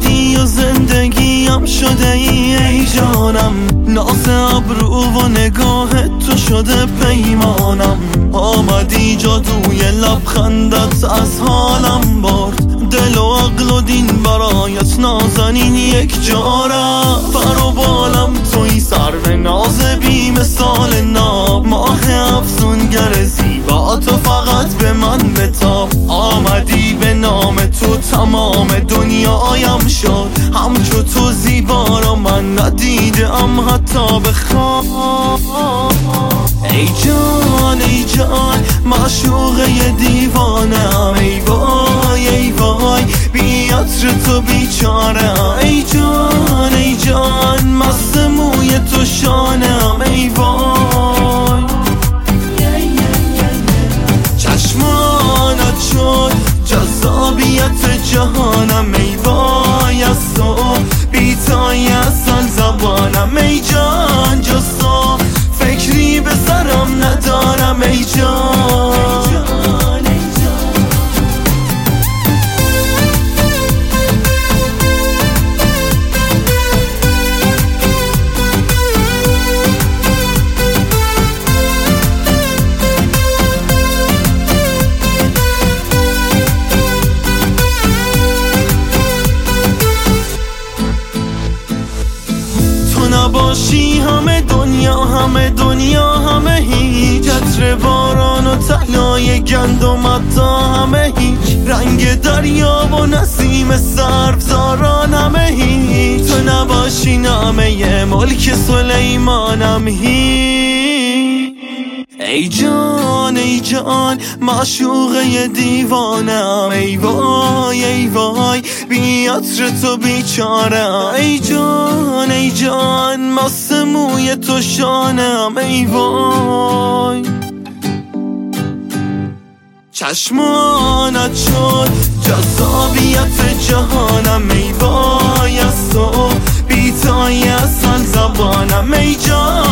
اومدی و زندگیم شده ای جانم، ناز ابرو و نگاه تو شده پیمانم، آمدی جادوی لبخندت از حالم برد، دل و عقل و دین برایت نازنین یک جارم، پر و بالم توی سرو ناز بی مثال ناب، ماه افسونگر زیبا تو فقط به من بتاب، آمدی به نام تو تمام دنیایم شد، همچو تو زیبا را من ندیدم حتی به خواب. ای جان ای جان معشوقه دیوانم، ای وای ای وای بی عطر تو بیچارم، ای جان مست موی تو شانم، ای وای چشمانت شد جذابیت جهانم، ای وای از تو بیتایی اصل زبانم، ای جان جز تو فکری به سرم ندارم، ای جان نباشی همه دنیا همه هیچ، عطر باران و طلای گندم حتی همه هیچ، رنگ دریا و نسیم سبزاران همه هیچ، تو نباشی نامه ملک سلیمانم هیچ. ای جان معشوقه دیوانم، ای وای بی عطر تو بیچارم، ای جان مست موی تو شانم، ای وای چشمانت شد جذابیت جهانم، ای وای از تو بیتایی اصل زبانم، ای جان